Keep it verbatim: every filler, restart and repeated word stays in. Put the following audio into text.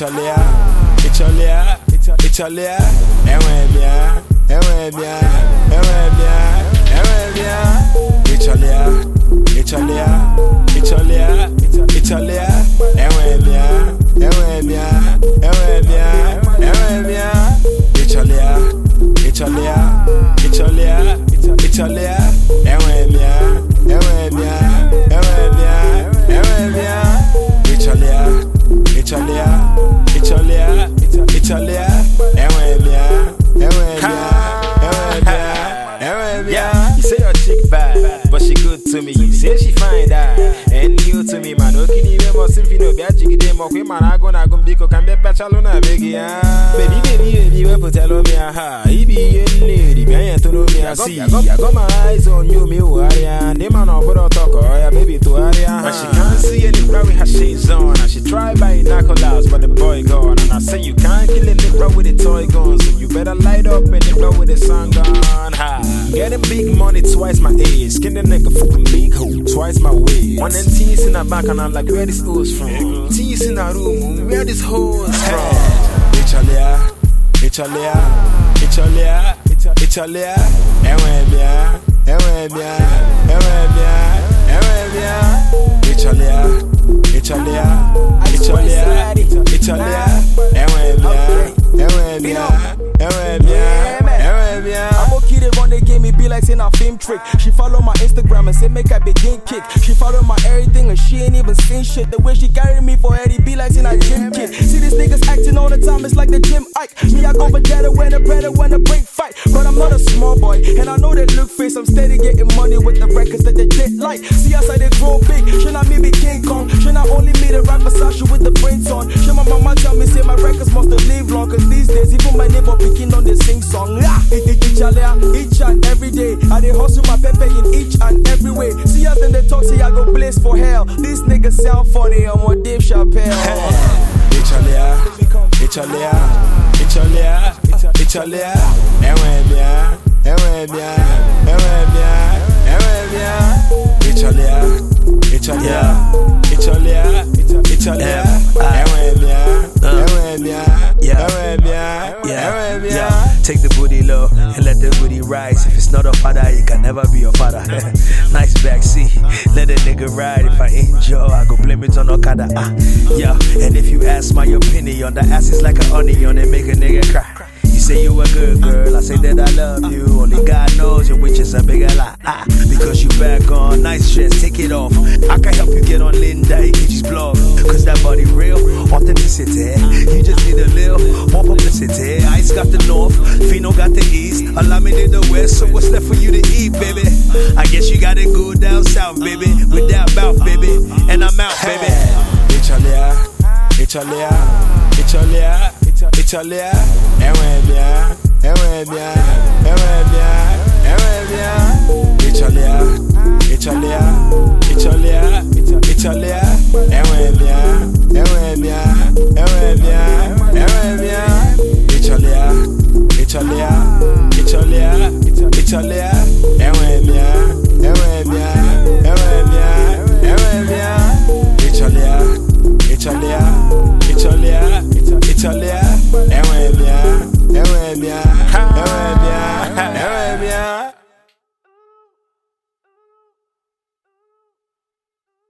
Italia, Italia, Italia, ewe bien, ewe bien, ewe bien, ewe bien. Italia, Italia, Italia, Italia, ewe bien, ewe bien, ewe bien, ewe bien. Italia, Italia, Italia, Italia, ewe bien, ewe bien, ewe bien, ewe bien. Italia, Italia, Italia, Italia, ewe bien, ewe bien, ewe bien, ewe bien. You say your chick bad, but she good to me. You say she fine that, and you to me, man. Okay, you must if you know, be a jiggy day, mock man. I go na go biko can be pachalona biggie. Baby, baby, baby, we put tell me aha. He be in need, be ain't to know me. I see, I got my eyes on you, me who are ya. They man on put talk, oh yeah, baby to area. But she can't see any bro with her shades on, and she try by knuckles, but the boy gone. And I say you can't kill it, bro with the toy gun, so you better light up and the bro with the sun gone. Ha, getting big money twice my age, skin the nigga fucking big hoe twice my weight. One and teens in the back and I'm like, where this hoes from? Teens in the room, where this hoes from? Italia, Italia, Italia, Italia, ewe bien, ewe bien, ewe bien, ewe bien. Italia, Italia, Italia, Italia, ewe bien, ewe bien, ewe bien, ewe bien. I'm okay, they run, they gave me be like saying a film trick. She follow my Instagram and say make I begin kick. She follow my everything and she ain't even seen shit. The way she carry me for Eddie be like saying a gym kid. See these niggas acting all the time, it's like the gym Ike. Me, I go for better when the better when the break fight. But I'm not a small boy, and I know they look face. I'm steady getting money with the records that they did like. See us how they grow big, should not me be King Kong. Should not only me the rap Versace with the brains on. Should my mama tell me say my records must have live long. Cause these days even my neighbor picking on the sing song. Each and every day, I they hustle my pepe in each and every way. See us then they talk, say I go blaze for hell. These niggas sound funny, I'm on Dave Chappelle. Italia, Italia, Italia, Italia, ewe bien, ewe bien, ewe bien, ewe bien. Italia, Italia, Italia, Italia, ewe bien, ewe bien, ewe bien, ewe bien. Take the booty low and let the booty rise. If it's not a father, it can never be your father. Nice backseat, let a nigga ride. If I enjoy, I go blame it on Okada. Uh, yeah, and if you ask my opinion, the ass is like an onion and make a nigga cry. You say you a good girl, I say that I love you. Only God knows your witch is a bigger lie. Ah, because you back on, nice dress, take it off. I can help you get on Linda Ikichi's blog. Cause that body real, authenticity. You just need a little more publicity. Ice got the north, Fino got the east, Alameda the west. So what's left for you to eat, baby? I guess you gotta go down south, baby. With that mouth, baby. And I'm out, baby. Italia, Italia, Italia, Italia, ewe bien, ewe bien, ewe bien, ewe bien. Italia, Italia, Italia, Italia, ewe bien, ewe bien, ewe bien, ewe bien. Italia, Italia, Italia, Italia, ewe bien, ewe bien, ewe bien, ewe bien. Italia, Italia, Italia, Italia, ewe bien, ewe bien, ewe bien.